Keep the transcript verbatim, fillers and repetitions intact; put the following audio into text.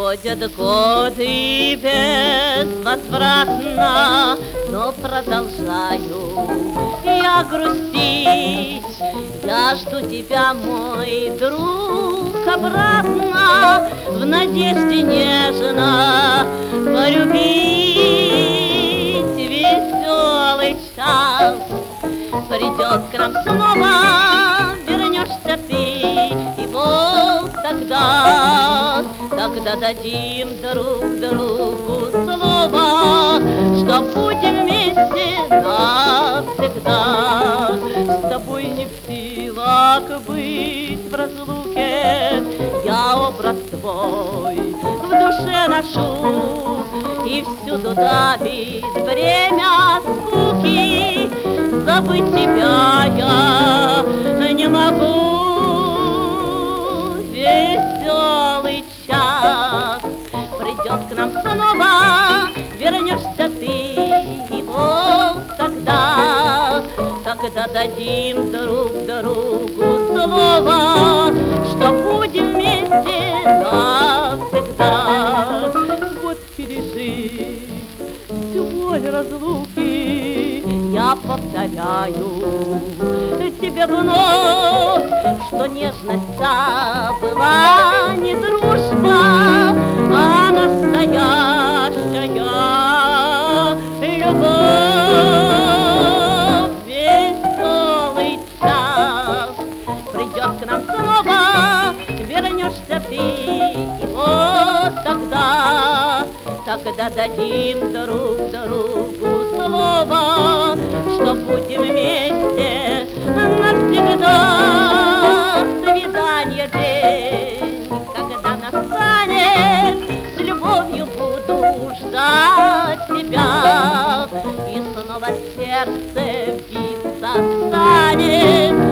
Проходят годы безвозвратно, но продолжаю я грустить. Я жду тебя, мой друг, обратно, в надежде нежно полюбить. Веселый час придет к нам снова, вернешься ты, и вот тогда, тогда дадим друг другу слово, что будем вместе навсегда. С тобой не в силах быть в разлуке, я образ твой в душе ношу, и всюду давит бремя скуки. Забыть тебя я не могу. Веселый час придет к нам снова, вернешься ты, и вот тогда, тогда дадим друг другу слово, что будем вместе навсегда. Вот пережив всю боль разлуки, я повторяю тебе вновь, что нежность та была не дружба, а настоящая любовь. Веселый час придет к нам снова, вернешься ты, и вот тогда, тогда дадим друг другу слово, что будем вместе навсегда. Свидание день, когда настанет, с любовью буду ждать тебя, и снова сердце биться станет.